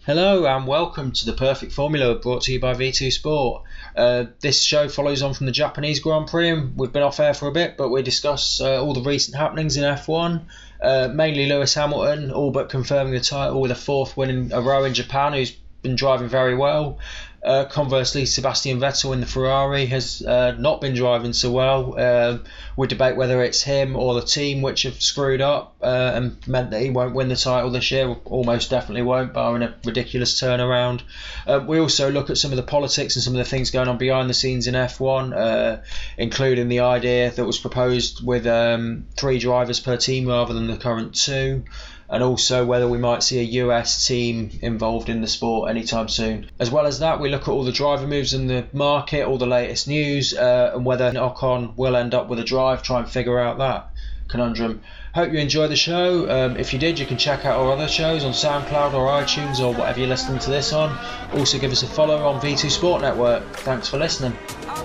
Hello and welcome to the Perfect Formula, brought to you by V2 Sport. This show follows on from the Japanese Grand Prix, and we've been off air for a bit, but we discuss all the recent happenings in F1, mainly Lewis Hamilton, all but confirming the title with a fourth win in a row in Japan, who's been driving very well. Conversely, Sebastian Vettel in the Ferrari has not been driving so well. We debate whether it's him or the team which have screwed up and meant that he won't win the title this year. Almost definitely won't, barring a ridiculous turnaround. We also look at some of the politics and some of the things going on behind the scenes in F1, including the idea that was proposed with 3 drivers per team rather than the current 2. And also whether we might see a US team involved in the sport anytime soon. As well as that, we look at all the driver moves in the market, all the latest news, and whether Ocon will end up with a drive, try and figure out that conundrum. Hope you enjoy the show. If you did, you can check out our other shows on SoundCloud or iTunes or whatever you're listening to this on. Also give us a follow on V2 Sport Network. Thanks for listening.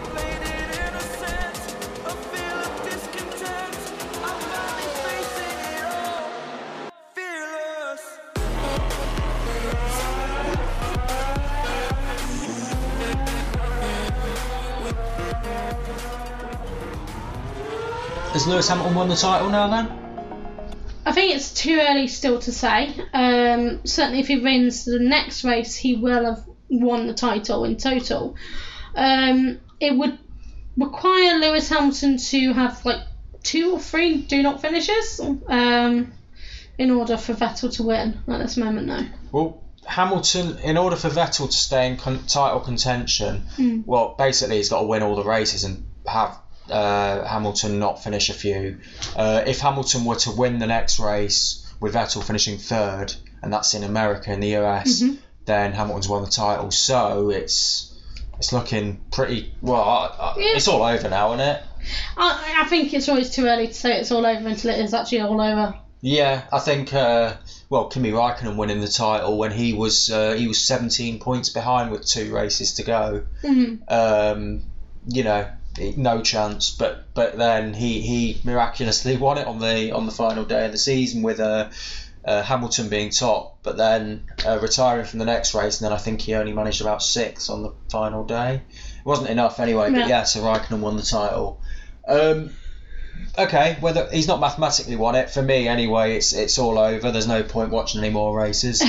Has Lewis Hamilton won the title now then? I think it's too early still to say. Certainly if he wins the next race, he will have won the title in total. It would require Lewis Hamilton to have like 2 or 3 do-not finishes in order for Vettel to win at this moment now. Well, Hamilton, in order for Vettel to stay in title contention, well, basically he's got to win all the races and have Hamilton not finish a few. If Hamilton were to win the next race with Vettel finishing 3rd, and that's in America, in the US, then Hamilton's won the title. So it's looking pretty well. It's all over now, isn't it? I think it's always too early to say it's all over until it is actually all over. Yeah, I think Kimi Räikkönen winning the title when he was 17 points behind with 2 races to go. No chance, but then he miraculously won it on the final day of the season with Hamilton being top, but then retiring from the next race, and then I think he only managed about 6 on the final day. It wasn't enough anyway, but yeah, so Räikkönen won the title. Okay, whether he's not mathematically won it, for me anyway, it's all over. There's no point watching any more races.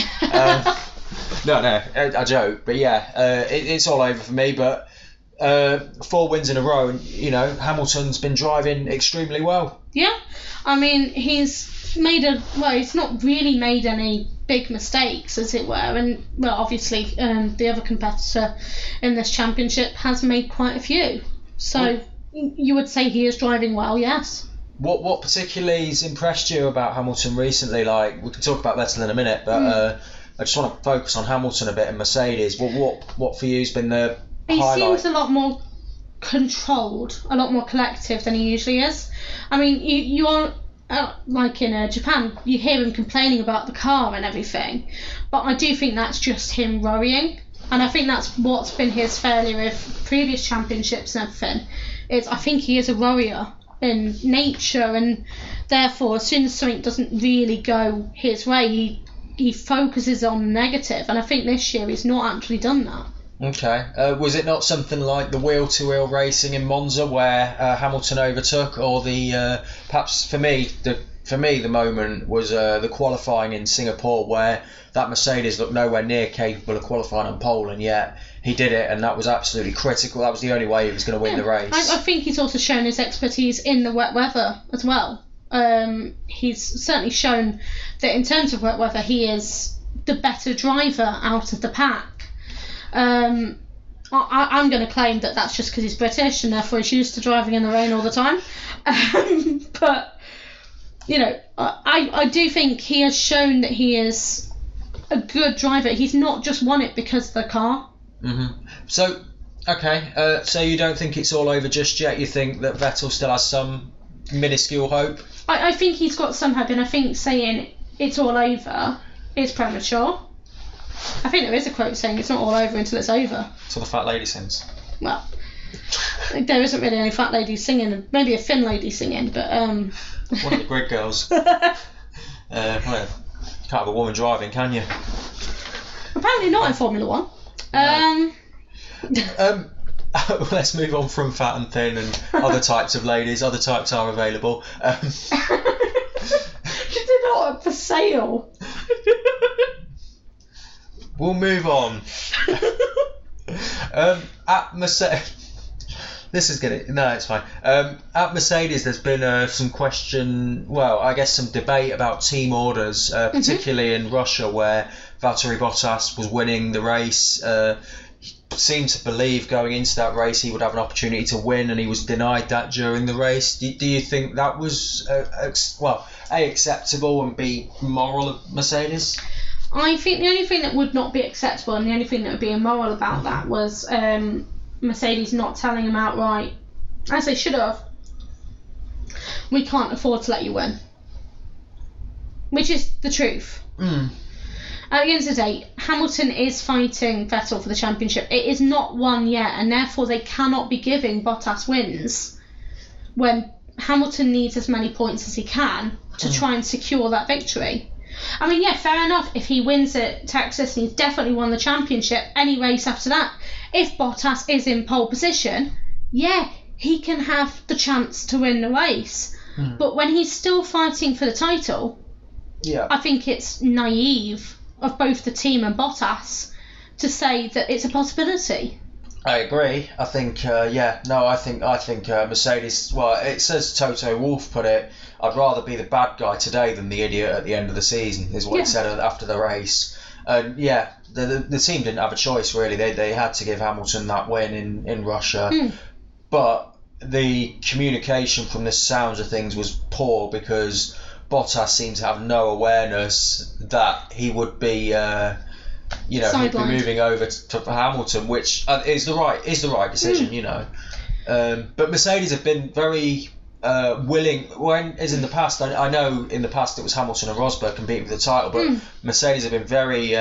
No, I joke, but yeah, it's all over for me. But 4 wins in a row, and Hamilton's been driving extremely well. Yeah, I mean he's not really made any big mistakes, as it were, and well, obviously the other competitor in this championship has made quite a few. So you would say he is driving well, yes. What particularly has impressed you about Hamilton recently? Like, we can talk about Vettel in a minute, but I just want to focus on Hamilton a bit and Mercedes. What for you has been the He highlight? seems a lot more controlled, a lot more collective than he usually is. I mean, you are, like in Japan, you hear him complaining about the car and everything, but I do think that's just him worrying, and I think that's what's been his failure with previous championships and everything. I think he is a worrier in nature, and therefore as soon as something doesn't really go his way, he focuses on negative, and I think this year he's not actually done that. Okay. Was it not something like the wheel-to-wheel racing in Monza where Hamilton overtook, or the perhaps for me the moment was the qualifying in Singapore where that Mercedes looked nowhere near capable of qualifying on pole, and yet he did it, and that was absolutely critical. That was the only way he was going to win the race. I think he's also shown his expertise in the wet weather as well. He's certainly shown that in terms of wet weather he is the better driver out of the pack. I'm going to claim that that's just because he's British and therefore he's used to driving in the rain all the time. But I do think he has shown that he is a good driver. He's not just won it because of the car. So, okay, so you don't think it's all over just yet? You think that Vettel still has some minuscule hope? I think he's got some hope, and I think saying it's all over is premature. I think there is a quote saying it's not all over until it's over. So the fat lady sings. Well, there isn't really any fat ladies singing, maybe a thin lady singing, but one of the grid girls. Well, you can't have a woman driving, can you? Apparently not in Formula 1. No. Let's move on from fat and thin and other types of ladies. Other types are available. They're not for sale. We'll move on. At Mercedes. This is gonna. No, it's fine. At Mercedes, there's been some some debate about team orders, particularly in Russia, where Valtteri Bottas was winning the race. He seemed to believe going into that race he would have an opportunity to win, and he was denied that during the race. Do you think that was A, acceptable, and B, moral of Mercedes? I think the only thing that would not be acceptable and the only thing that would be immoral about that was Mercedes not telling him outright, as they should have, we can't afford to let you win. Which is the truth. At the end of the day, Hamilton is fighting Vettel for the championship. It is not won yet, and therefore they cannot be giving Bottas wins when Hamilton needs as many points as he can to try and secure that victory. I mean, yeah, fair enough. If he wins at Texas and he's definitely won the championship, any race after that, if Bottas is in pole position, yeah, he can have the chance to win the race. But when he's still fighting for the title, I think it's naive of both the team and Bottas to say that it's a possibility. I agree. I think, I think Mercedes. Well, it says Toto Wolff put it. I'd rather be the bad guy today than the idiot at the end of the season, is what he said after the race. And the team didn't have a choice really. They had to give Hamilton that win in Russia. But the communication from the sounds of things was poor because Bottas seemed to have no awareness that he would be. He'd be moving over to Hamilton, which is the right decision, But Mercedes have been very willing. As in the past, I know in the past it was Hamilton and Rosberg competing for the title, but Mercedes have been very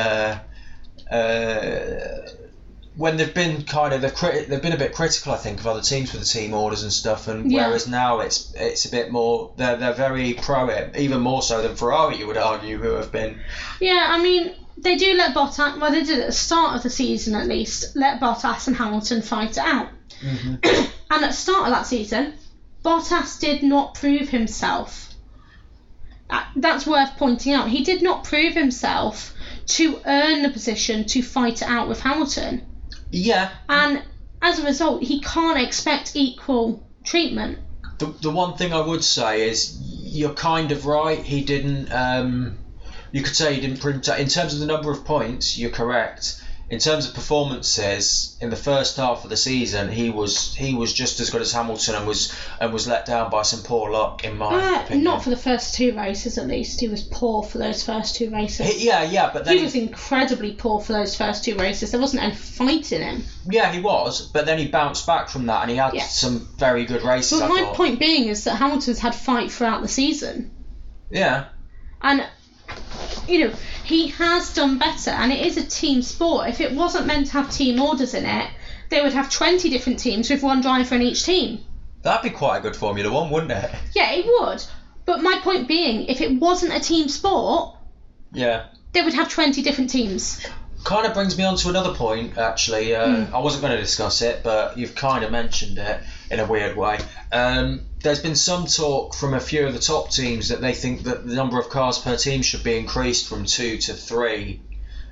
when they've been they've been a bit critical, I think, of other teams for the team orders and stuff. And whereas now it's a bit more, they're very pro it, even more so than Ferrari, you would argue, who have been. Yeah, I mean. They do let Bottas, well they did at the start of the season at least, let Bottas and Hamilton fight it out. And at the start of that season, Bottas did not prove himself. That's worth pointing out. He did not prove himself to earn the position to fight it out with Hamilton. Yeah. And as a result, he can't expect equal treatment. The one thing I would say is, you're kind of right, he didn't... You could say he didn't prove that. In terms of the number of points, you're correct. In terms of performances, in the first half of the season, he was just as good as Hamilton and was let down by some poor luck, in my opinion. Not for the first two races, at least. He was poor for those first two races. But then he was incredibly poor for those first two races. There wasn't any fight in him. Yeah, he was, but then he bounced back from that and he had some very good races. But my point being is that Hamilton's had fight throughout the season. Yeah. And he has done better, and it is a team sport. If it wasn't meant to have team orders in it, they would have 20 different teams with one driver in each team. That'd be quite a good Formula 1, wouldn't it? Yeah, it would. But my point being, if it wasn't a team sport, they would have 20 different teams. Kind of brings me on to another point, actually. I wasn't going to discuss it, but you've kind of mentioned it in a weird way. There's been some talk from a few of the top teams that they think that the number of cars per team should be increased from 2 to 3.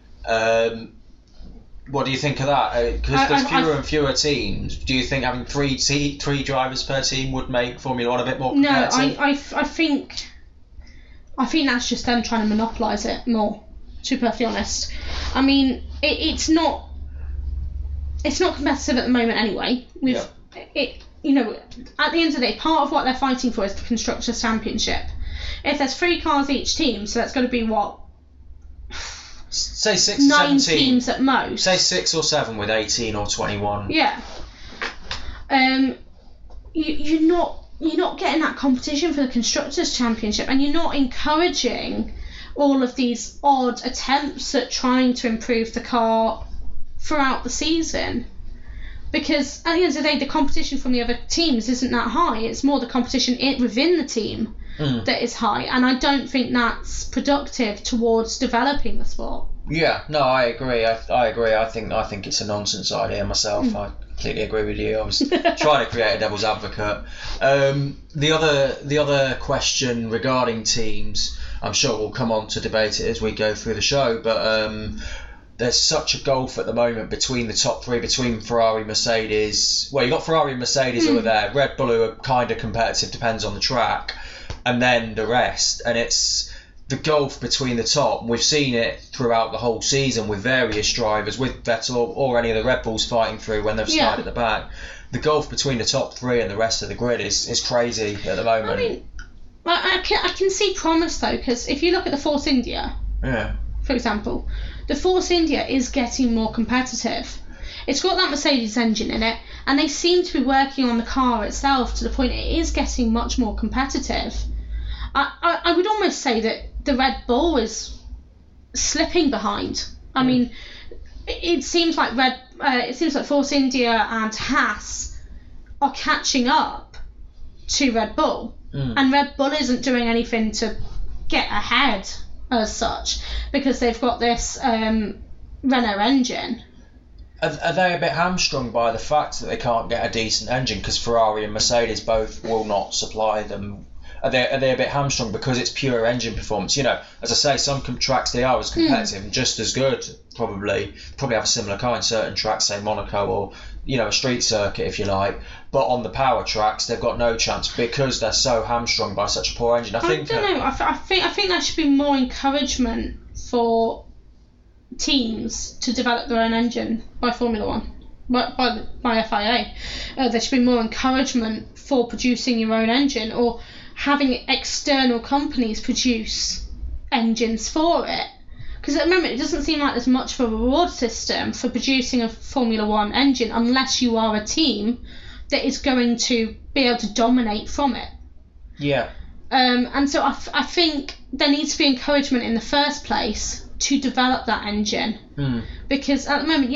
What do you think of that? Because there's fewer and fewer teams. Do you think having three drivers per team would make Formula 1 a bit more competitive? No, I think that's just them trying to monopolise it more, to be perfectly honest. I mean, it's not competitive at the moment anyway. At the end of the day, part of what they're fighting for is the Constructors' Championship. If there's 3 cars each team, so that's got to be what? Say 6 or 7 teams at most. Say 6 or 7 with 18 or 21. Yeah. You're not getting that competition for the Constructors' Championship, and you're not encouraging all of these odd attempts at trying to improve the car throughout the season. Because at the end of the day, the competition from the other teams isn't that high. It's more the competition within the team that is high. And I don't think that's productive towards developing the sport. Yeah, no, I agree. I agree. I think it's a nonsense idea myself. I completely agree with you. I was trying to create a devil's advocate. The other question regarding teams, I'm sure we'll come on to debate it as we go through the show, but there's such a gulf at the moment between the top three, between Ferrari, Mercedes. Well, you've got Ferrari and Mercedes who are there. Red Bull who are kind of competitive, depends on the track, and then the rest. And it's the gulf between the top. We've seen it throughout the whole season with various drivers, with Vettel or any of the Red Bulls fighting through when they've started at the back. The gulf between the top three and the rest of the grid is crazy at the moment. I mean, I can see promise though, because if you look at the Force India, for example, the Force India is getting more competitive. It's got that Mercedes engine in it, and they seem to be working on the car itself to the point it is getting much more competitive. I would almost say that the Red Bull is slipping behind. I mean, it seems like Force India and Haas are catching up to Red Bull, and Red Bull isn't doing anything to get ahead as such because they've got this Renault engine. Are they a bit hamstrung by the fact that they can't get a decent engine because Ferrari and Mercedes both will not supply them? Are they a bit hamstrung because it's pure engine performance? You know, as I say, some tracks they are as competitive and just as good. Probably have a similar car in certain tracks, say Monaco or a street circuit if you like. But on the power tracks, they've got no chance because they're so hamstrung by such a poor engine. I don't know. I think there should be more encouragement for teams to develop their own engine by Formula One, by FIA. There should be more encouragement for producing your own engine or having external companies produce engines for it. Because at the moment it doesn't seem like there's much of a reward system for producing a Formula One engine unless you are a team that is going to be able to dominate from it. Yeah. And so I think there needs to be encouragement in the first place to develop that engine. Because at the moment,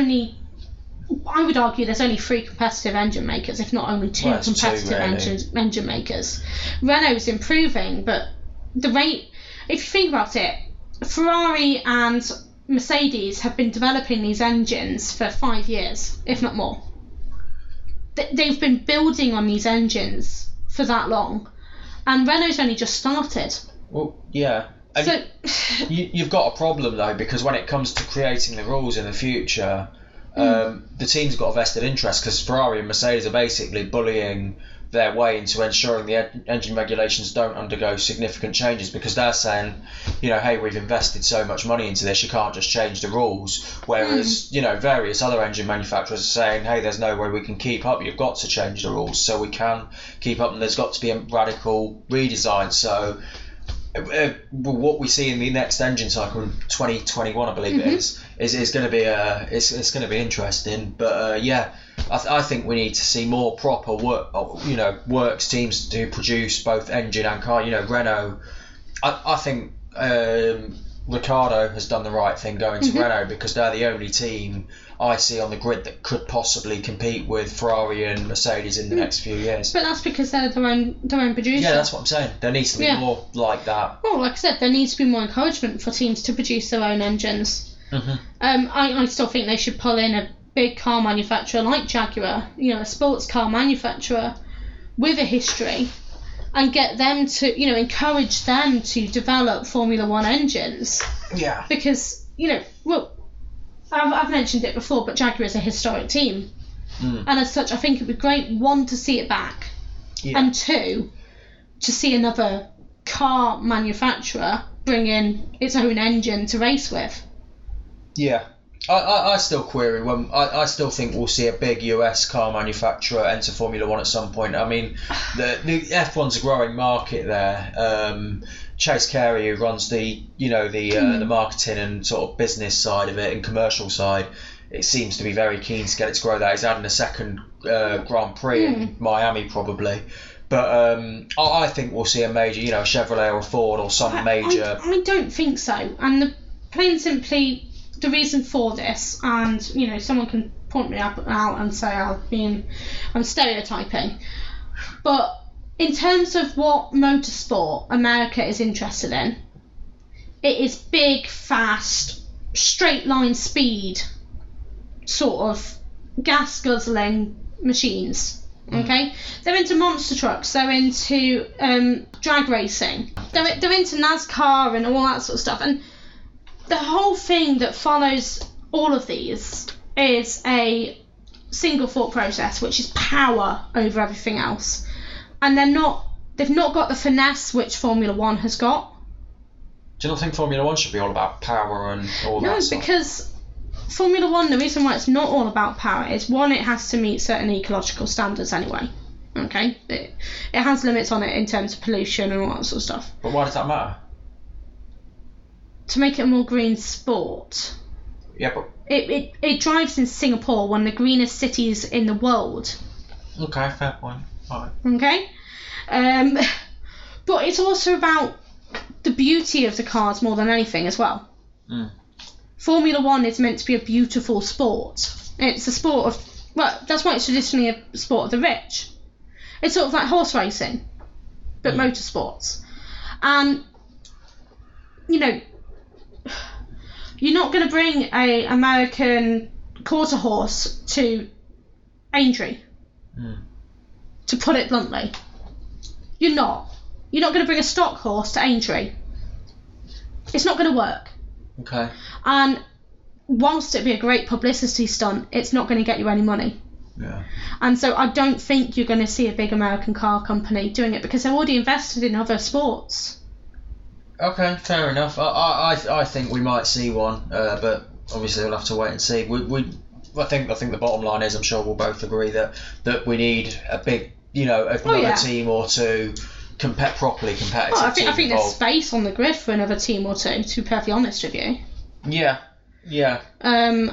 I would argue there's only 3 competitive engine makers, if not only 2 competitive engine makers. Renault's improving, but the rate, if you think about it, Ferrari and Mercedes have been developing these engines for 5 years, if not more. They've been building on these engines for that long, and Renault's only just started. Well, yeah. And so you've got a problem though, because when it comes to creating the rules in the future, the team's got a vested interest because Ferrari and Mercedes are basically bullying their way into ensuring the engine regulations don't undergo significant changes because they're saying, hey, we've invested so much money into this, you can't just change the rules. Whereas, various other engine manufacturers are saying, hey, there's no way we can keep up, you've got to change the rules so we can keep up and there's got to be a radical redesign. So what we see in the next engine cycle in 2021, I believe it is going to be it's going to be interesting. But I think we need to see more proper works teams to produce both engine and car. Renault. I think Ricciardo has done the right thing going to Renault because they're the only team I see on the grid that could possibly compete with Ferrari and Mercedes in the next few years. But that's because they're their own producer. Yeah, that's what I'm saying. There needs to be more like that. Well, like I said, there needs to be more encouragement for teams to produce their own engines. I still think they should pull in a big car manufacturer like Jaguar, a sports car manufacturer with a history, and get them to, encourage them to develop Formula One engines. Yeah. Because, I've mentioned it before, but Jaguar is a historic team. And as such, I think it would be great, 1, to see it back, and 2, to see another car manufacturer bring in its own engine to race with. Yeah. I still query when I still think we'll see a big US car manufacturer enter Formula One at some point. I mean, the F1's a growing market there. Chase Carey, who runs the marketing and sort of business side of it and commercial side, it seems to be very keen to get it to grow there. He's adding a second Grand Prix in Miami probably. But I think we'll see a major, a Chevrolet or a Ford or some major. I don't think so. And plain and simply, the reason for this, and someone can point me out and say I'm stereotyping, but in terms of what motorsport America is interested in, it is big, fast straight line speed sort of gas guzzling machines. Okay, they're into monster trucks, they're into drag racing, they're into NASCAR and all that sort of stuff, and the whole thing that follows all of these is a single thought process, which is power over everything else, and they've not got the finesse which Formula One has got. Do you not think Formula One should be all about power and all that stuff? No, because Formula One, the reason why it's not all about power is, one, it has to meet certain ecological standards anyway. Okay? It has limits on it in terms of pollution and all that sort of stuff. But why does that matter? To make it a more green sport. Yeah, but... It drives in Singapore, one of the greenest cities in the world. Okay, fair point. Alright. Okay? But it's also about the beauty of the cars more than anything as well. Formula One is meant to be a beautiful sport. It's a sport of... Well, that's why it's traditionally a sport of the rich. It's sort of like horse racing, but motorsports. And, you know, you're not going to bring a American quarter horse to Aintree, to put it bluntly. You're not. You're not going to bring a stock horse to Aintree. It's not going to work. Okay. And whilst it be a great publicity stunt, it's not going to get you any money. Yeah. And so I don't think you're going to see a big American car company doing it, because they're already invested in other sports. Okay, fair enough. I think we might see one, but obviously we'll have to wait and see. I think the bottom line is, I'm sure we'll both agree that we need a big, another team or two, properly competitive. I think there's space on the grid for another team or two, to be perfectly honest with you. Yeah. And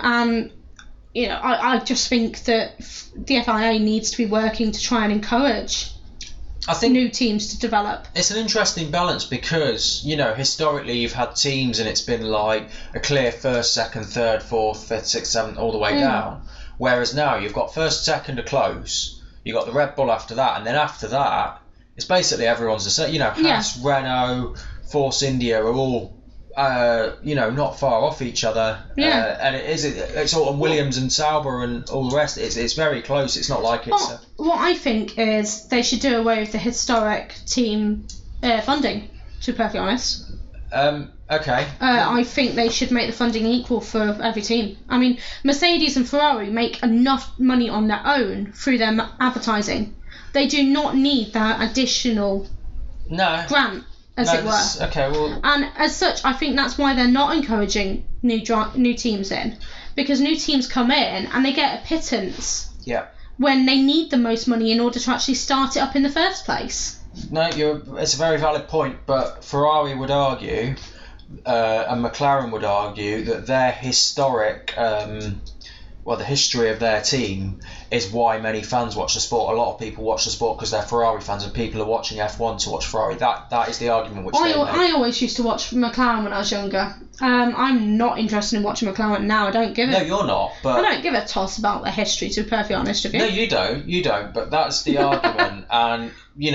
I just think that the FIA needs to be working to try and encourage new teams to develop. It's an interesting balance because, historically you've had teams and it's been like a clear first, second, third, fourth, fifth, sixth, seventh, all the way down. Whereas now you've got first, second are close, you've got the Red Bull after that, and then after that, it's basically everyone's the same. Haas, Renault, Force India are all, not far off each other. Yeah. And it's all Williams and Sauber and all the rest. It's very close. It's not like it's... What I think is they should do away with the historic team funding, to be perfectly honest. Okay. I think they should make the funding equal for every team. I mean, Mercedes and Ferrari make enough money on their own through their advertising. They do not need that additional grant, as it were. Okay, well... And as such, I think that's why they're not encouraging new teams in. Because new teams come in and they get a pittance when they need the most money in order to actually start it up in the first place. No, it's a very valid point, but Ferrari would argue, and McLaren would argue, that their historic... the history of their team is why many fans watch the sport. A lot of people watch the sport because they're Ferrari fans, and people are watching F1 to watch Ferrari. That is the argument which they make. I always used to watch McLaren when I was younger. I'm not interested in watching McLaren now. I don't give it. No, you're not. But I don't give a toss about the history, to be perfectly honest with you. No, you don't. You don't. But that's the argument, and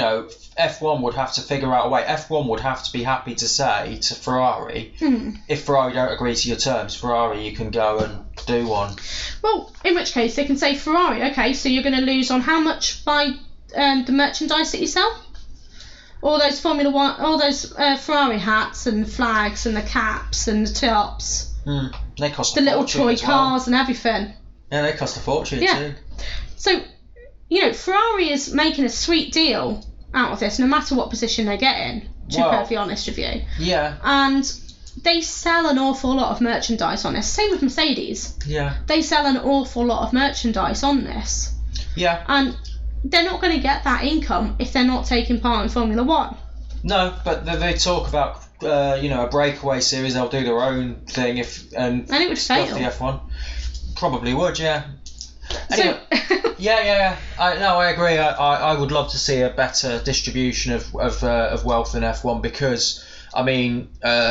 F1 would have to figure out a way. F1 would have to be happy to say to Ferrari, if Ferrari don't agree to your terms, Ferrari, you can go and do one. Well, in which case they can say, Ferrari, okay, so you're going to lose on how much by the merchandise that you sell? All those Formula One, all those Ferrari hats and flags and the caps and the tops. They cost the little toy cars and everything. Yeah, they cost a fortune too. So, Ferrari is making a sweet deal out of this, no matter what position they get in, to be perfectly honest with you. Yeah. And they sell an awful lot of merchandise on this. Same with Mercedes. Yeah. They sell an awful lot of merchandise on this. Yeah. And they're not going to get that income if they're not taking part in Formula One. No, but they talk about a breakaway series. They'll do their own thing and it would fail. The F1 probably would, yeah. Anyway. So, yeah. I agree. I would love to see a better distribution of wealth in F1 because. I mean,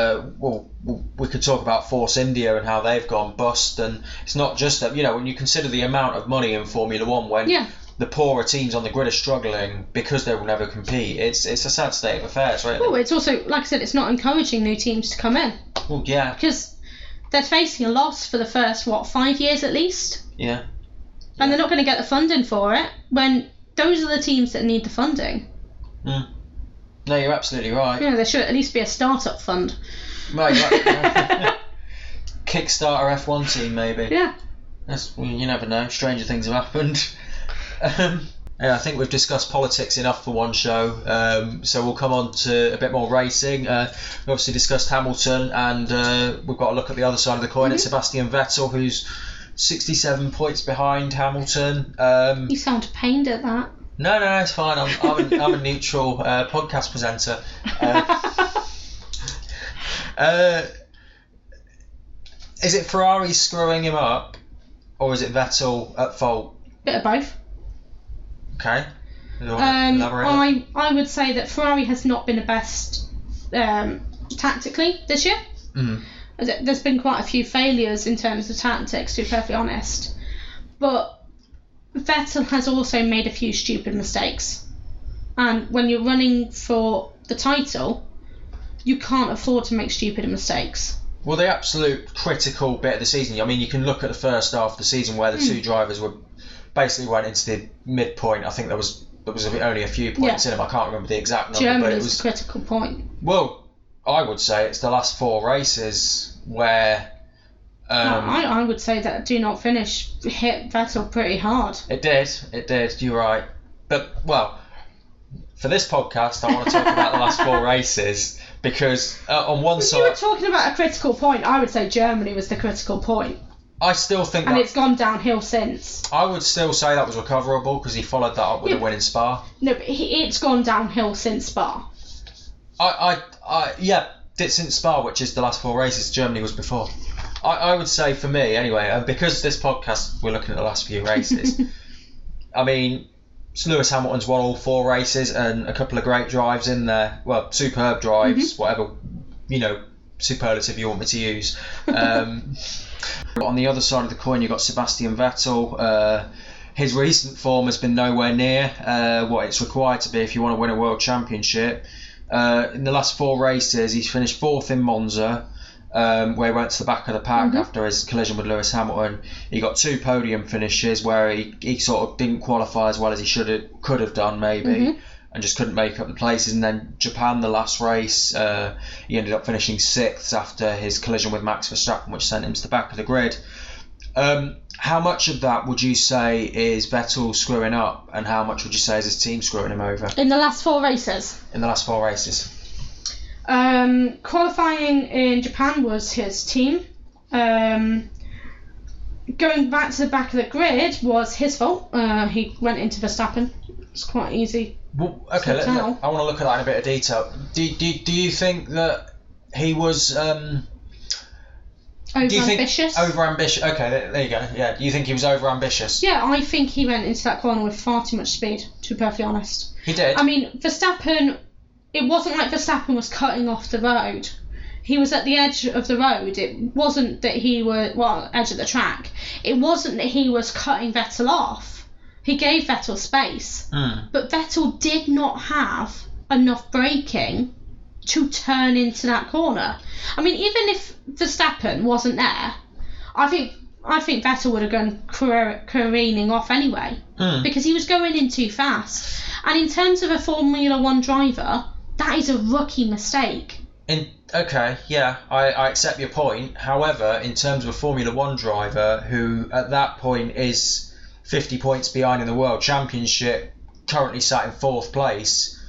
we could talk about Force India and how they've gone bust, and it's not just that. When you consider the amount of money in Formula One, when the poorer teams on the grid are struggling because they will never compete, it's a sad state of affairs, right? Well, it's also, like I said, it's not encouraging new teams to come in. Well, yeah. Because they're facing a loss for the first 5 years at least. Yeah. And they're not going to get the funding for it when those are the teams that need the funding. No, you're absolutely right. There should at least be a start-up fund. Right. Kickstarter F1 team, maybe. Yeah. You never know. Stranger things have happened. I think we've discussed politics enough for one show, so we'll come on to a bit more racing. We obviously discussed Hamilton, and we've got to look at the other side of the coin at Sebastian Vettel, who's 67 points behind Hamilton. You sound pained at that. No, it's fine. I'm a neutral podcast presenter. Is it Ferrari screwing him up, or is it Vettel at fault? Bit of both. Okay. Elaborate? I would say that Ferrari has not been the best tactically this year. There's been quite a few failures in terms of tactics, to be perfectly honest. But Vettel has also made a few stupid mistakes. And when you're running for the title, you can't afford to make stupid mistakes. Well, the absolute critical bit of the season, I mean, you can look at the first half of the season where the two drivers basically went into the midpoint. I think there was only a few points in them. I can't remember the exact number. Germany but it was was the critical point. Well, I would say it's the last 4 races where... I would say that do not finish hit Vettel pretty hard. It did, you're right. But, well, for this podcast, I want to talk about the last 4 races, because on one side... If you were talking about a critical point, I would say Germany was the critical point. I still think and it's gone downhill since. I would still say that was recoverable, because he followed that up with a win in Spa. No, but it's gone downhill since Spa. Since Spa, which is the last 4 races. Germany was before. I would say, for me anyway, and because this podcast we're looking at the last few races, I mean, Lewis Hamilton's won all 4 races and a couple of great drives in there. Well, superb drives, whatever superlative you want me to use. On the other side of the coin, you've got Sebastian Vettel. His recent form has been nowhere near what it's required to be if you want to win a world championship. In the last 4 races, he's finished 4th in Monza, where he went to the back of the pack after his collision with Lewis Hamilton. He got 2 podium finishes where he sort of didn't qualify as well as he could have done maybe, and just couldn't make up the places. And then Japan, the last race, he ended up finishing 6th after his collision with Max Verstappen, which sent him to the back of the grid. How much of that would you say is Vettel screwing up, and how much would you say is his team screwing him over? In the last 4 races? In the last 4 races. Qualifying in Japan was his team. Going back to the back of the grid was his fault. He went into Verstappen. It's quite easy. Well, okay, I want to look at that in a bit of detail. Do you think that he was... Over-ambitious? Over-ambitious. Okay, there you go. Yeah. Do you think he was over-ambitious? Yeah, I think he went into that corner with far too much speed, to be perfectly honest. He did? I mean, Verstappen... It wasn't like Verstappen was cutting off the road. He was at the edge of the road. It wasn't that he was... Well, edge of the track. It wasn't that he was cutting Vettel off. He gave Vettel space. But Vettel did not have enough braking to turn into that corner. I mean, even if Verstappen wasn't there, I think Vettel would have gone careening off anyway, because he was going in too fast. And in terms of a Formula 1 driver, that is a rookie mistake. Okay, yeah, I accept your point. However, in terms of a Formula 1 driver who at that point is 50 points behind in the World Championship, currently sat in 4th place,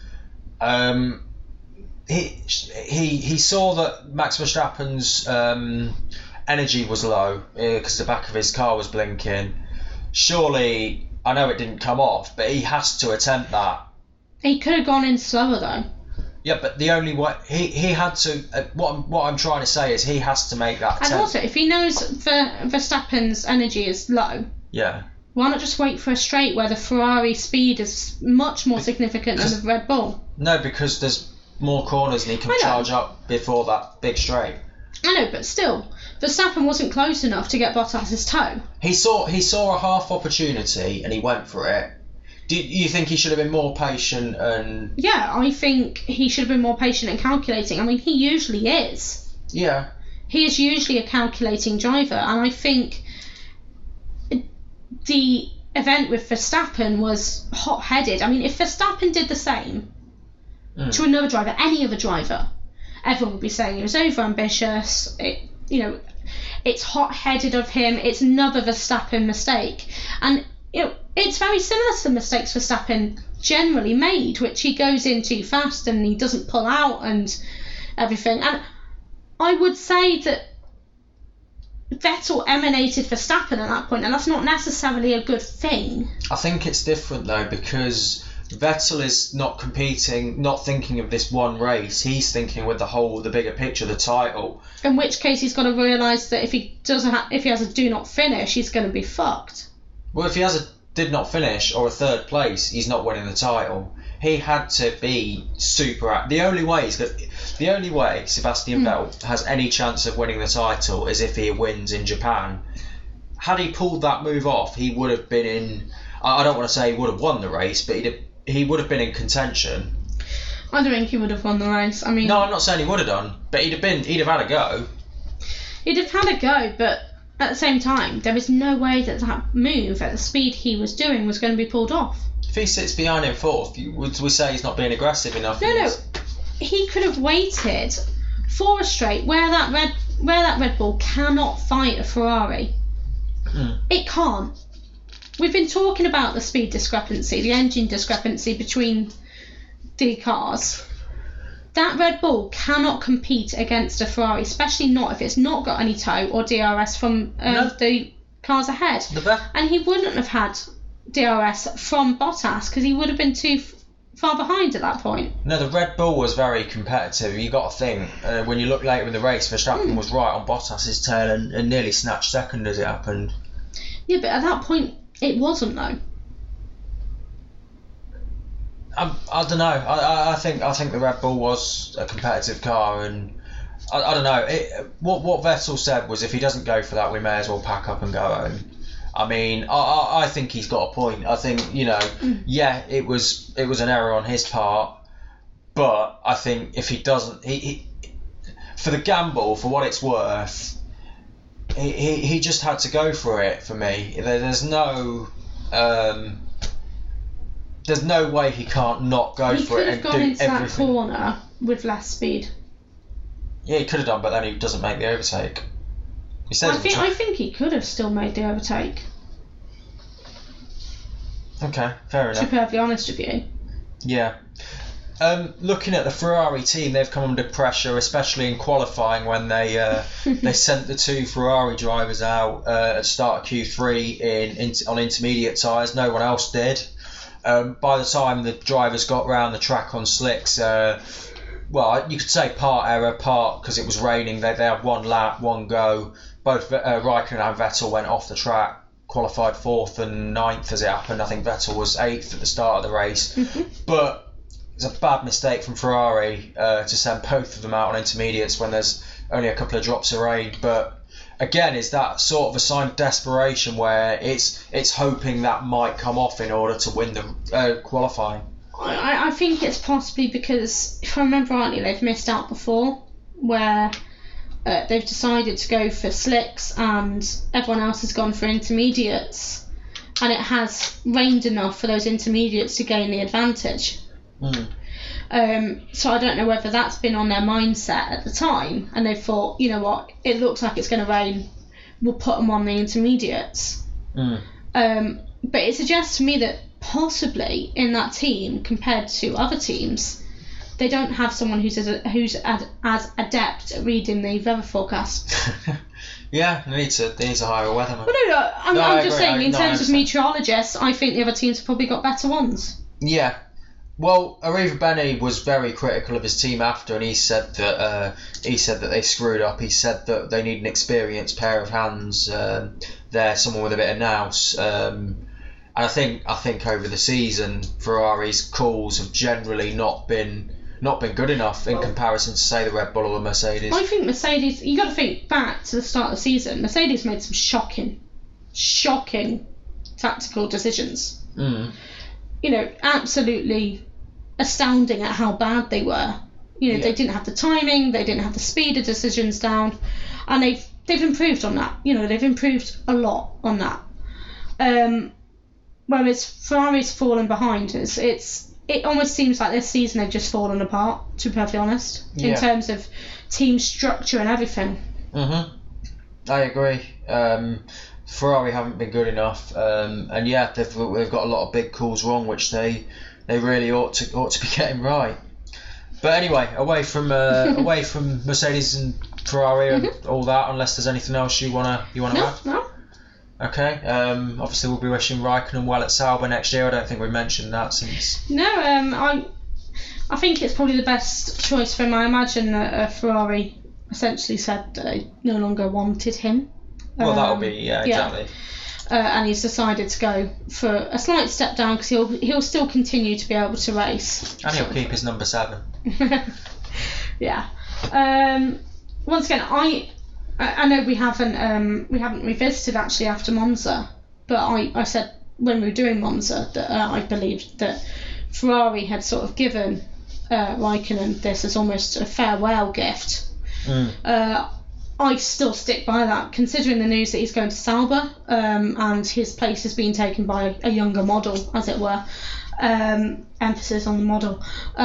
he saw that Max Verstappen's energy was low because the back of his car was blinking. Surely, I know it didn't come off, but he has to attempt that. He could have gone in slower though. Yeah, but the only way he had to. What I'm trying to say is he has to make that attempt. And also, if he knows Verstappen's energy is low, why not just wait for a straight where the Ferrari speed is much more significant than the Red Bull? No, because there's more corners and he can charge up before that big straight. I know, but still, Verstappen wasn't close enough to get Bottas's toe. He saw a half opportunity and he went for it. Do you think he should have been more patient and... Yeah, I think he should have been more patient and calculating. I mean, he usually is. Yeah. He is usually a calculating driver, and I think the event with Verstappen was hot-headed. I mean, if Verstappen did the same to another driver, any other driver, everyone would be saying he was over-ambitious. It's hot-headed of him. It's another Verstappen mistake. And it's very similar to the mistakes Verstappen generally made, which he goes in too fast and he doesn't pull out and everything. And I would say that Vettel emanated Verstappen at that point, and that's not necessarily a good thing. I think it's different though, because Vettel is not competing, not thinking of this one race. He's thinking with the bigger picture, the title. In which case, he's got to realise that if he has a do not finish, he's going to be fucked. Well, if he has a did not finish or a third place, he's not winning the title. He had to be super. The only way Sebastian Vettel has any chance of winning the title is if he wins in Japan. Had he pulled that move off, he would have been in. I don't want to say he would have won the race, but he would have been in contention. I don't think he would have won the race. I mean, no, I'm not saying he would have done, but he'd have had a go. He'd have had a go, but at the same time, there is no way that move at the speed he was doing was going to be pulled off. If he sits behind him fourth, would we say he's not being aggressive enough? No. He could have waited for a straight where that Red Bull cannot fight a Ferrari. It can't. We've been talking about the speed discrepancy, the engine discrepancy between the cars. That Red Bull cannot compete against a Ferrari, especially not if it's not got any tow or DRS from the cars ahead. And he wouldn't have had DRS from Bottas because he would have been too far behind at that point. No, the Red Bull was very competitive. You got to think, when you look later in the race, Verstappen was right on Bottas's tail and nearly snatched second as it happened. Yeah, but at that point, it wasn't though. I don't know. I think the Red Bull was a competitive car, and I don't know. What Vettel said was, if he doesn't go for that, we may as well pack up and go home. I mean, I think he's got a point. I think, yeah, it was an error on his part, but I think if he doesn't, he for the gamble, for what it's worth, he just had to go for it. For me, there's no way he can't not go for it and do everything. He could have gone into that corner with less speed. Yeah, he could have done, but then he doesn't make the overtake. I think he could have still made the overtake. Okay, fair enough. To be perfectly honest with you. Yeah. Looking at the Ferrari team, they've come under pressure, especially in qualifying when they sent the two Ferrari drivers out at the start of Q3 on intermediate tyres. No one else did. By the time the drivers got round the track on slicks, well, you could say part error, part because it was raining. They had one lap, one go. Both Raikkonen and Vettel went off the track, qualified 4th and 9th as it happened. I think Vettel was 8th at the start of the race. But it's a bad mistake from Ferrari to send both of them out on intermediates when there's only a couple of drops of rain. But again, is that sort of a sign of desperation where it's hoping that might come off in order to win the qualifying? I think it's possibly because, if I remember rightly, they've missed out before where they've decided to go for slicks and everyone else has gone for intermediates, and it has rained enough for those intermediates to gain the advantage. So I don't know whether that's been on their mindset at the time, and they thought, you know what, it looks like it's going to rain, we'll put them on the intermediates. But it suggests to me that possibly in that team, compared to other teams, they don't have someone who's as adept at reading the weather forecast. Yeah, they need to hire a weatherman. But I'm just saying, in terms of meteorologists, I think the other teams have probably got better ones. Yeah. Well, Arriva Bene was very critical of his team after, and he said that they screwed up. He said that they need an experienced pair of hands there, someone with a bit of nous. And I think over the season, Ferrari's calls have generally not been good enough in comparison to, say, the Red Bull or the Mercedes. I think Mercedes, you got to think back to the start of the season. Mercedes made some shocking tactical decisions. Absolutely astounding at how bad they were You know, they didn't have the timing, they didn't have the speed of decisions down, and they've improved on that. You know, they've improved a lot on that. Whereas Ferrari's fallen behind. It almost seems like this season they've just fallen apart, to be perfectly honest, in terms of team structure and everything. I agree. Ferrari haven't been good enough, and they've got a lot of big calls wrong, which they really ought to be getting right. But anyway, away from Mercedes and Ferrari and all that, unless there's anything else you wanna add? No. Okay. Obviously we'll be wishing Raikkonen well at Sauber next year. I don't think we've mentioned that since. No. I think it's probably the best choice for him. I imagine that Ferrari essentially said that they no longer wanted him. Well, that'll be exactly. And he's decided to go for a slight step down because he'll still continue to be able to race. And he'll keep his number 7. Yeah. Once again, I know we haven't revisited actually after Monza, but I said when we were doing Monza that I believed that Ferrari had sort of given Raikkonen this as almost a farewell gift. I still stick by that, considering the news that he's going to Sauber, and his place is being taken by a younger model, as it were. Emphasis on the model.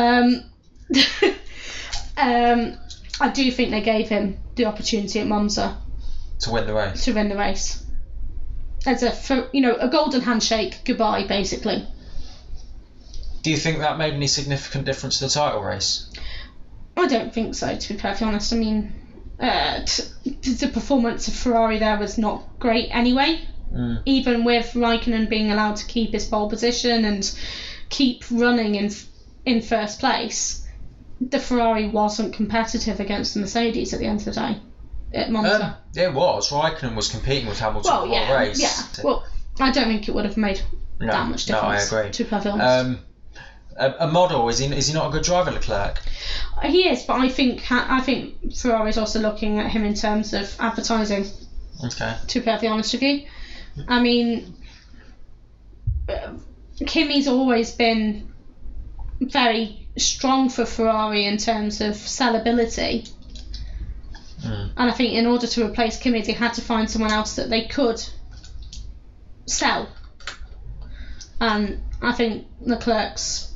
I do think they gave him the opportunity at Monza to win the race. As a golden handshake goodbye, basically. Do you think that made any significant difference to the title race? I don't think so, to be perfectly honest. I mean, the performance of Ferrari there was not great anyway. Even with Raikkonen being allowed to keep his pole position and keep running in first place, the Ferrari wasn't competitive against the Mercedes at the end of the day at Monza. It was. Raikkonen was competing with Hamilton the whole race. Yeah. Well, I don't think it would have made that much difference. No, I agree. To be perfectly honest. A model, is he not a good driver, Leclerc? He is, but I think Ferrari's also looking at him in terms of advertising. Okay. To be perfectly honest with you, I mean, Kimi's always been very strong for Ferrari in terms of sellability, and I think in order to replace Kimi, they had to find someone else that they could sell, and I think Leclerc's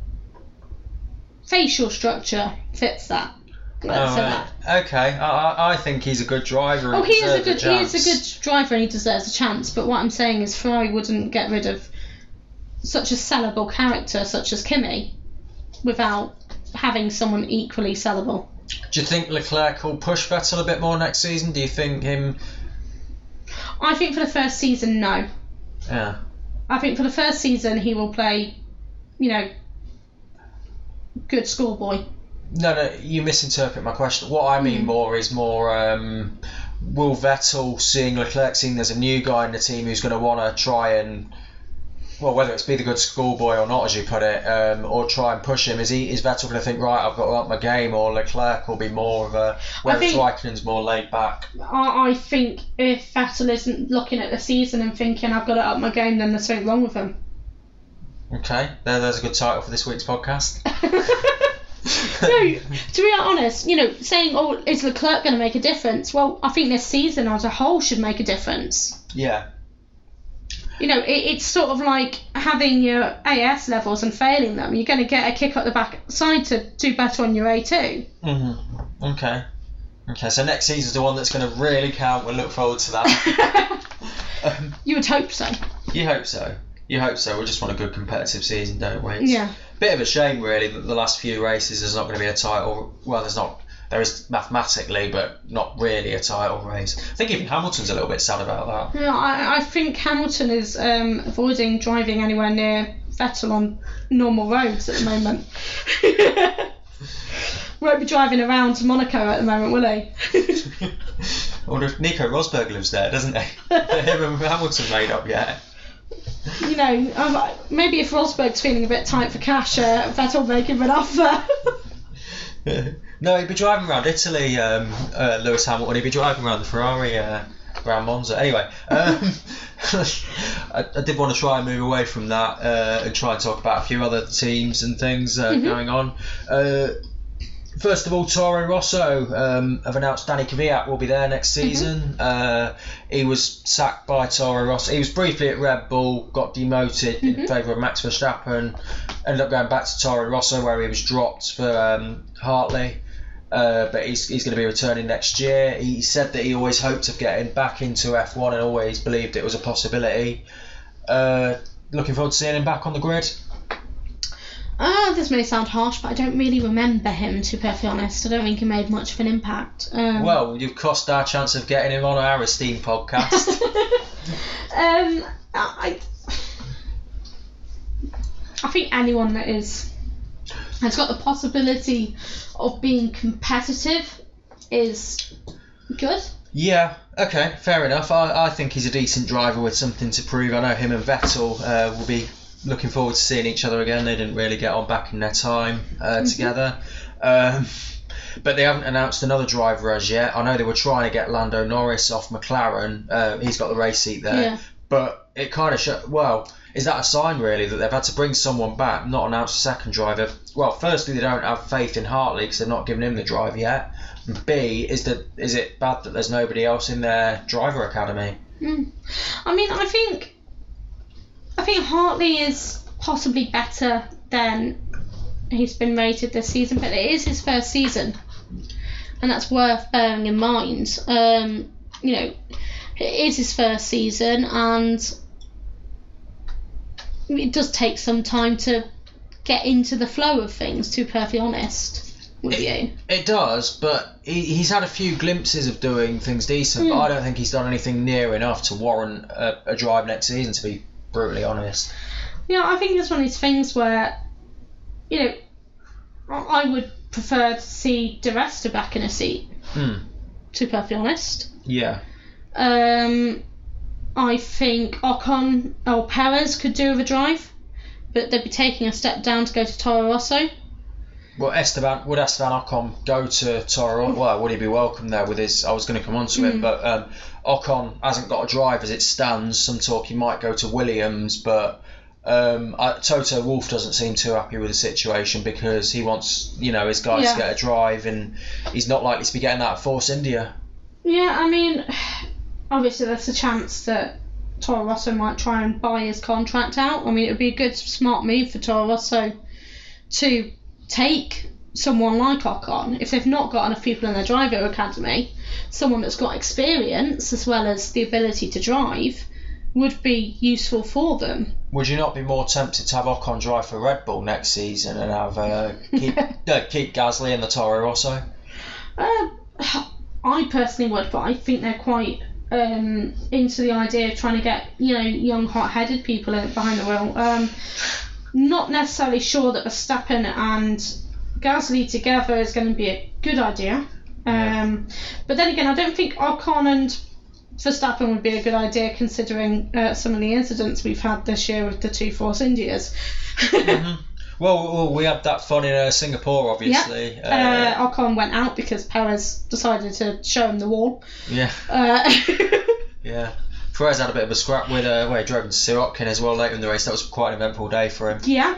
facial structure fits that. Okay, I think he's a good driver. He is a good driver and he deserves a chance. But what I'm saying is Ferrari wouldn't get rid of such a sellable character such as Kimi without having someone equally sellable. Do you think Leclerc will push Vettel a bit more next season? Do you think him? I think for the first season, no. Yeah. I think for the first season he will play, good schoolboy. No, you misinterpret my question. What I mean will Vettel, seeing Leclerc seen there's a new guy in the team who's going to want to try and, well, whether it's be the good schoolboy or not, as you put it, or try and push him, is Vettel going to think, right, I've got to up my game, or Leclerc will be more of a, whereas Raikkonen's more laid back? I think if Vettel isn't looking at the season and thinking, I've got to up my game, then there's something wrong with him. Okay, there's a good title for this week's podcast. No, to be honest, saying, is Leclerc going to make a difference? Well, I think this season as a whole should make a difference. Yeah. It's sort of like having your AS levels and failing them. You're going to get a kick up the backside to do better on your A2. Mm-hmm. Okay, so next season's the one that's going to really count. We'll look forward to that. You would hope so. You hope so. We just want a good competitive season, don't we? Yeah. Bit of a shame, really, that the last few races there's not going to be a title. Well, there's not. There is mathematically, but not really a title race. I think even Hamilton's a little bit sad about that. Yeah, I think Hamilton is avoiding driving anywhere near Vettel on normal roads at the moment. Won't be driving around Monaco at the moment, will he? I wonder if Nico Rosberg lives there, doesn't he? Him and Hamilton made up yet. Maybe if Rosberg's feeling a bit tight for cash, Vettel will make him an offer. No, he'd be driving around Italy, Lewis Hamilton. He'd be driving around the Ferrari around Monza. Anyway, I did want to try and move away from that and try and talk about a few other teams and things going on. First of all, Toro Rosso have announced Danny Kvyat will be there next season. He was sacked by Toro Rosso. He was briefly at Red Bull, got demoted in favour of Max Verstappen, ended up going back to Toro Rosso where he was dropped for Hartley. But he's going to be returning next year. He said that he always hoped of getting back into F1 and always believed it was a possibility. Looking forward to seeing him back on the grid. This may sound harsh, but I don't really remember him, to be perfectly honest. I don't think he made much of an impact. Well, you've cost our chance of getting him on our esteemed podcast. I think anyone that has got the possibility of being competitive is good. Yeah, okay, fair enough. I think he's a decent driver with something to prove. I know him and Vettel will be looking forward to seeing each other again. They didn't really get on back in their time together. But they haven't announced another driver as yet. I know they were trying to get Lando Norris off McLaren. He's got the race seat there. Yeah. But it kind of well, is that a sign really that they've had to bring someone back, not announce a second driver? Well, firstly, they don't have faith in Hartley because they've not given him the drive yet. And B, is it bad that there's nobody else in their driver academy? I mean, I think Hartley is possibly better than he's been rated this season, but it is his first season, and that's worth bearing in mind. It is his first season, and it does take some time to get into the flow of things, to be perfectly honest with you. It does, but he's had a few glimpses of doing things decent, but I don't think he's done anything near enough to warrant a drive next season, to be brutally honest. Yeah, I think it's one of these things where, I would prefer to see De Resta back in a seat, to be perfectly honest. Yeah. I think Ocon or Perez could do with a drive, but they'd be taking a step down to go to Toro Rosso. Well, Esteban Ocon go to Toro Rosso? Well, would he be welcome there with his... I was going to come on to it, but Ocon hasn't got a drive as it stands. Some talk he might go to Williams, but Toto Wolff doesn't seem too happy with the situation because he wants, his guys to get a drive, and he's not likely to be getting that at Force India. Yeah, I mean, obviously there's a chance that Toro Rosso might try and buy his contract out. I mean, it would be a good, smart move for Toro Rosso to take someone like Ocon. If they've not got enough people in their driver academy, someone that's got experience as well as the ability to drive would be useful for them. Would you not be more tempted to have Ocon drive for Red Bull next season and have keep Gasly in the Toro Rosso? I personally would, but I think they're quite into the idea of trying to get young hot-headed people behind the wheel. Not necessarily sure that Verstappen and Gasly together is going to be a good idea. But then again, I don't think Ocon and Verstappen would be a good idea considering some of the incidents we've had this year with the two Force Indias. Well, we had that fun in Singapore, obviously. Ocon went out because Perez decided to show him the wall. Yeah. Yeah. Perez had a bit of a scrap with where he drove into Sirotkin as well later in the race. That was quite an eventful day for him. Yeah.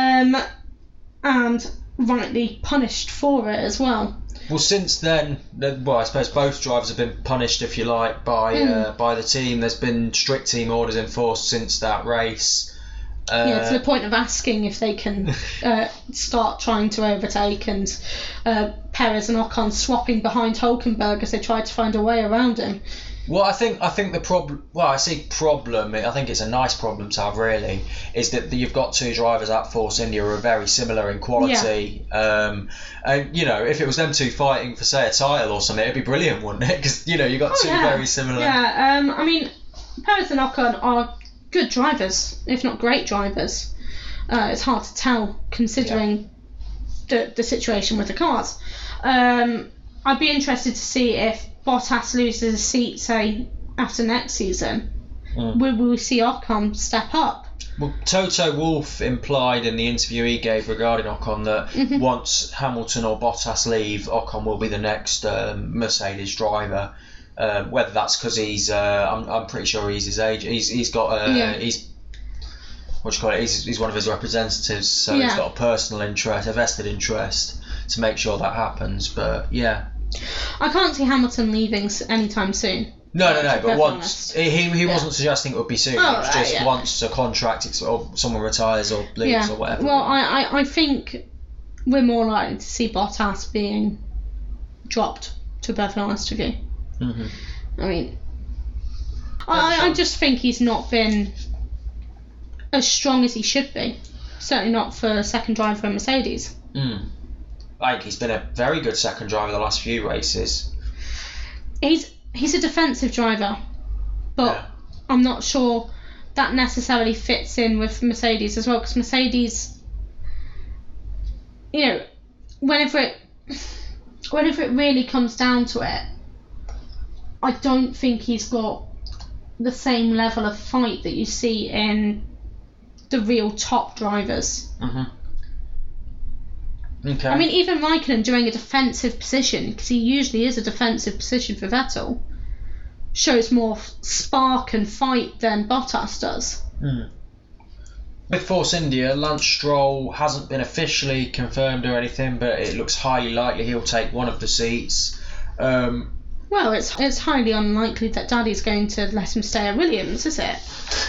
And rightly punished for it as well. Well, since then, I suppose both drivers have been punished, if you like, by the team. There's been strict team orders enforced since that race. To the point of asking if they can start trying to overtake, and Perez and Ocon swapping behind Hülkenberg as they tried to find a way around him. Well, I think the problem. Well, I see problem. I think it's a nice problem to have, really, is that you've got two drivers at Force India who are very similar in quality. Yeah. And if it was them two fighting for, say, a title or something, it'd be brilliant, wouldn't it? Because you've got two very similar. Yeah. I mean, Perez and Ocon are good drivers, if not great drivers. It's hard to tell considering the situation with the cars. I'd be interested to see if Bottas loses a seat, say, after next season. Will we see Ocon step up? Well, Toto Wolff implied in the interview he gave regarding Ocon that once Hamilton or Bottas leave, Ocon will be the next Mercedes driver. Whether that's because he's, I'm pretty sure he's his age. He's got he's what do you call it? He's one of his representatives, so he's got a personal interest, a vested interest. to make sure that happens. But yeah, I can't see Hamilton leaving anytime soon. no. But Perfectly once honest. he wasn't suggesting it would be soon. Oh, it was right, just yeah. once a contract or someone retires or leaves or whatever. Well, I think we're more likely to see Bottas being dropped, to be perfectly honest with you. Mhm. I mean, I just think he's not been as strong as he should be. Certainly not for a second driver in Mercedes. I think he's been a very good second driver the last few races. He's a defensive driver, but Yeah. I'm not sure that necessarily fits in with Mercedes as well, because Mercedes, you know, whenever it really comes down to it, I don't think he's got the same level of fight that you see in the real top drivers. Okay. I mean, even Raikkonen doing a defensive position, because he usually is a defensive position for Vettel, shows more spark and fight than Bottas does. With Force India, Lance Stroll hasn't been officially confirmed or anything, but it looks highly likely he'll take one of the seats. Well, it's highly unlikely that Daddy's going to let him stay at Williams, is it?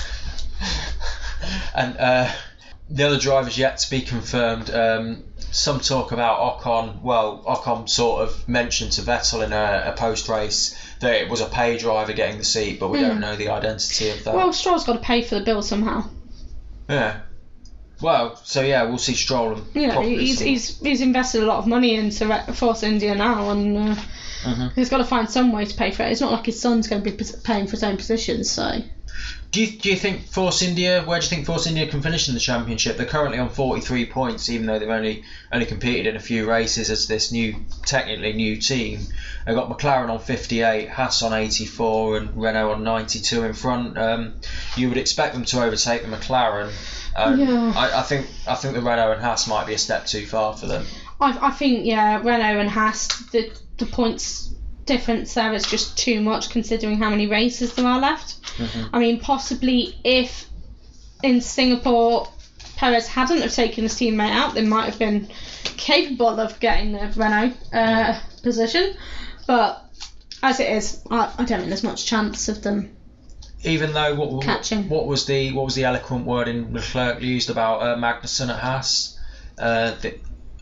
And the other driver's yet to be confirmed. Some talk about Ocon. Well, Ocon sort of mentioned to Vettel in a post-race that it was a pay driver getting the seat, but we don't know the identity of that. Well, Stroll's got to pay for the bill somehow. Yeah. Well, so yeah, we'll see Stroll. And You know, probably he's invested a lot of money into Force India now, and he's got to find some way to pay for it. It's not like his son's going to be paying for his own position, so... Do you think Force India? Where do you think Force India can finish in the championship? They're currently on 43 points, even though they've only competed in a few races as this technically new team. They've got McLaren on 58, Haas on 84, and Renault on 92 in front. You would expect them to overtake the McLaren. Yeah. I think the Renault and Haas might be a step too far for them. I think, yeah, Renault and Haas, the points difference there is just too much considering how many races there are left. I mean, possibly if in Singapore Perez hadn't have taken his teammate out, they might have been capable of getting the Renault position, but as it is, I don't think there's much chance of them Even though catching. what was the eloquent word in Leclerc used about Magnussen at Haas? That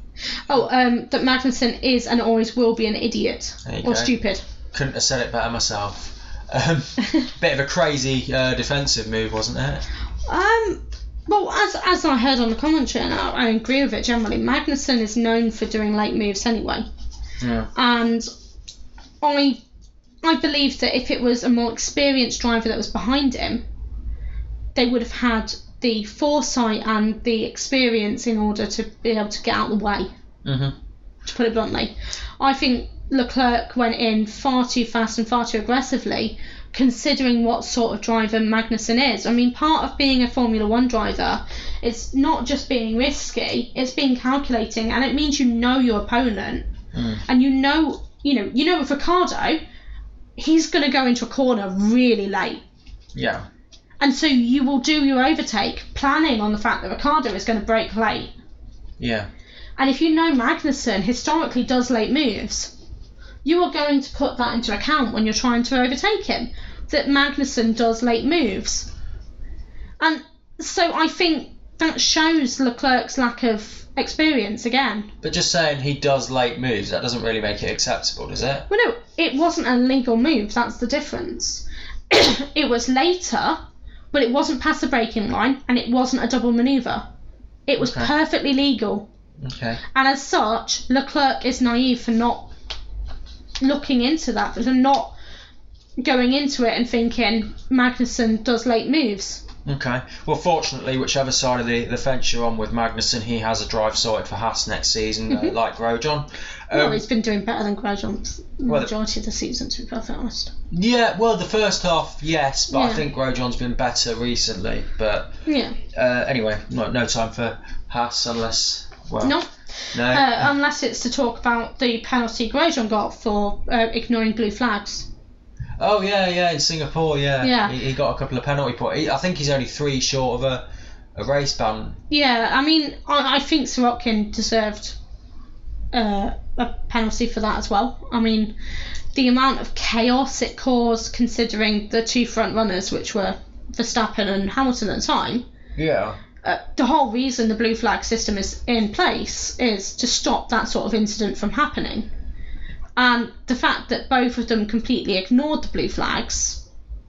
Magnussen is and always will be an idiot or stupid. Couldn't have said it better myself. Bit of a crazy defensive move, wasn't it? Well, as I heard on the commentary, and I agree with it generally, Magnussen is known for doing late moves anyway. Yeah. And I believe that if it was a more experienced driver that was behind him, they would have had the foresight and the experience in order to be able to get out of the way, to put it bluntly. I think Leclerc went in far too fast and far too aggressively, considering what sort of driver Magnussen is. I mean, part of being a Formula 1 driver is not just being risky, it's being calculating, and it means you know your opponent, and you know with Ricciardo, he's going to go into a corner really late. Yeah. And so you will do your overtake planning on the fact that Ricciardo is going to brake late. Yeah. And if you know Magnussen historically does late moves, you are going to put that into account when you're trying to overtake him, that Magnussen does late moves. And so I think that shows Leclerc's lack of experience again. But just saying he does late moves, that doesn't really make it acceptable, does it? Well, no, it wasn't a legal move, that's the difference. It was later, but it wasn't past the braking line, and it wasn't a double manoeuvre. It was perfectly legal. Okay. And as such, Leclerc is naive for not looking into that, for not going into it and thinking Magnussen does late moves. Okay. Well, fortunately, whichever side of the fence you're on with Magnussen, he has a drive sorted for Haas next season, like Grosjean. Well, he's been doing better than Grosjean the majority of the season, to be perfectly honest. Yeah, well, the first half, yes, but I think Grosjean's been better recently. But anyway, no time for Haas unless... Well, no. Unless it's to talk about the penalty Grosjean got for ignoring blue flags. Oh, yeah, in Singapore, Yeah. He got a couple of penalty points. I think he's only 3 short of a race ban. Yeah, I mean, I think Sorokin deserved a penalty for that as well. I mean, the amount of chaos it caused, considering the two front runners, which were Verstappen and Hamilton at the time. Yeah. The whole reason the blue flag system is in place is to stop that sort of incident from happening. And the fact that both of them completely ignored the blue flags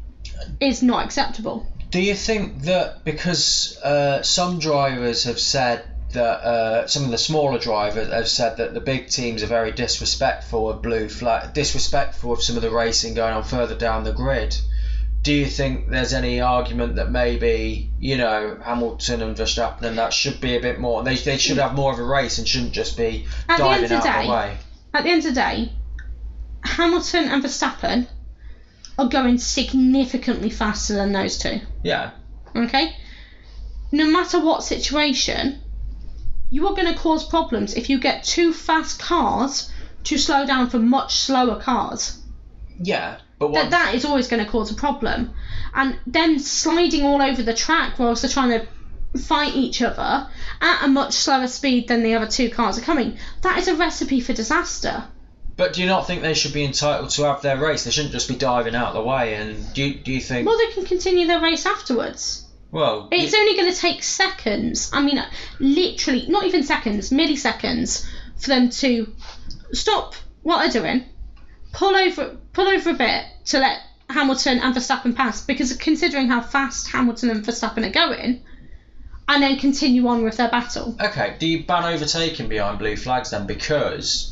is not acceptable. Do you think that because some drivers have said that some of the smaller drivers have said that the big teams are very disrespectful of blue flag, disrespectful of some of the racing going on further down the grid? Do you think there's any argument that maybe, you know, Hamilton and Verstappen and that should be a bit more, they should have more of a race and shouldn't just be diving out of the way? At the end of the day, Hamilton and Verstappen are going significantly faster than those two. Yeah. Okay? No matter what situation, you are going to cause problems if you get two fast cars to slow down for much slower cars. Yeah, but that is always going to cause a problem. And them sliding all over the track whilst they're trying to fight each other at a much slower speed than the other two cars are coming, that is a recipe for disaster. But do you not think they should be entitled to have their race? They shouldn't just be diving out of the way. And do you think... Well, they can continue their race afterwards. Well... It's only going to take seconds. I mean, literally, not even seconds, milliseconds, for them to stop what they're doing, pull over a bit to let Hamilton and Verstappen pass, because considering how fast Hamilton and Verstappen are going, and then continue on with their battle. Okay, do you ban overtaking behind blue flags then? Because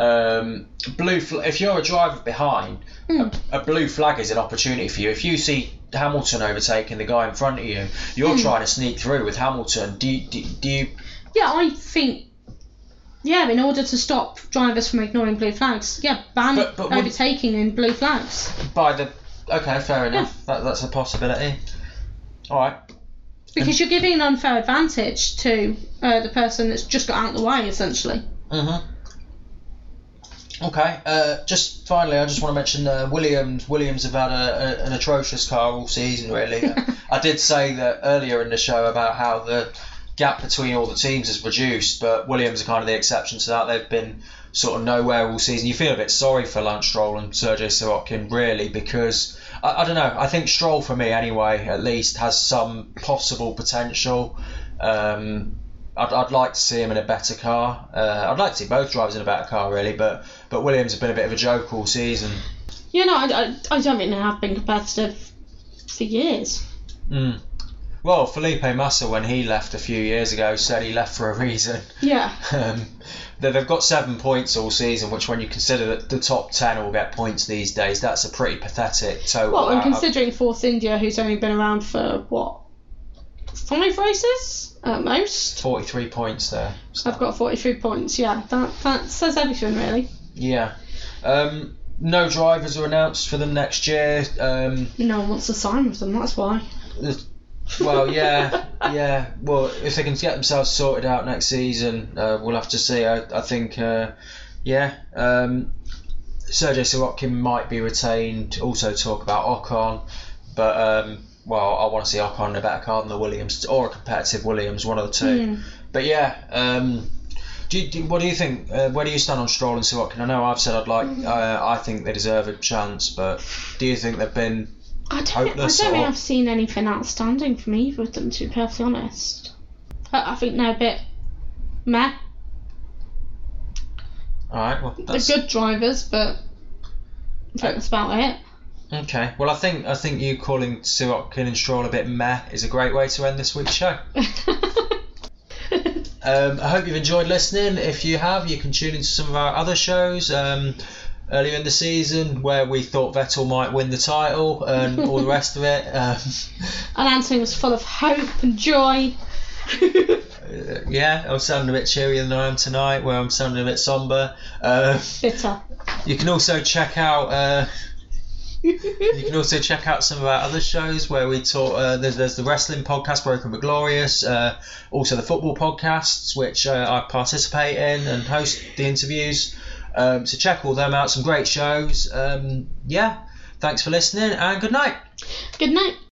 if you're a driver behind, a blue flag is an opportunity for you. If you see Hamilton overtaking the guy in front of you, you're trying to sneak through with Hamilton. Do you? Yeah, I think. Yeah, in order to stop drivers from ignoring blue flags, ban overtaking in blue flags. Okay, fair enough. Yeah. That's a possibility. All right. Because you're giving an unfair advantage to the person that's just got out of the way, essentially. Okay. Just finally, I just want to mention Williams have had an atrocious car all season, really. I did say that earlier in the show about how the gap between all the teams has reduced, but Williams are kind of the exception to that. They've been sort of nowhere all season. You feel a bit sorry for Lance Stroll and Sergio Sirotkin, really, because I don't know. I think Stroll, for me anyway, at least has some possible potential. I'd like to see him in a better car. I'd like to see both drivers in a better car, really, but Williams have been a bit of a joke all season. Yeah, no, I don't think they have been competitive for years. Well, Felipe Massa, when he left a few years ago, said he left for a reason. Yeah. They've got 7 points all season, which when you consider that the top 10 will get points these days, that's a pretty pathetic total. Well, and considering Force India, who's only been around for, 5 races at most? 43 points there. So. I've got 43 points, yeah. That says everything, really. Yeah. No drivers are announced for them next year. No one wants to sign with them, that's why. Well, yeah. Well, if they can get themselves sorted out next season, we'll have to see. I think, Sergio Sirotkin might be retained. Also talk about Ocon, but I want to see Ocon in a better car than the Williams, or a competitive Williams, one of the two. But yeah, what do you think? Where do you stand on Stroll and Sirotkin? I know I've said I think they deserve a chance, but do you think they've been? I don't think I've seen anything outstanding from either of them, to be perfectly honest. I think they're a bit meh. Alright, well, they're good drivers, but I think that's about it. Okay, well, I think you calling Sirotkin and Stroll a bit meh is a great way to end this week's show. I hope you've enjoyed listening. If you have, you can tune into some of our other shows. Earlier in the season, where we thought Vettel might win the title and all the rest of it. And Anthony was full of hope and joy. Yeah, I was sounding a bit cheerier than I am tonight, where I'm sounding a bit sombre. Bitter. You can also check out some of our other shows where we talk. There's the wrestling podcast, Broken but Glorious. Also the football podcasts, which I participate in and host the interviews. So check all them out. Some great shows. Thanks for listening and good night. Good night.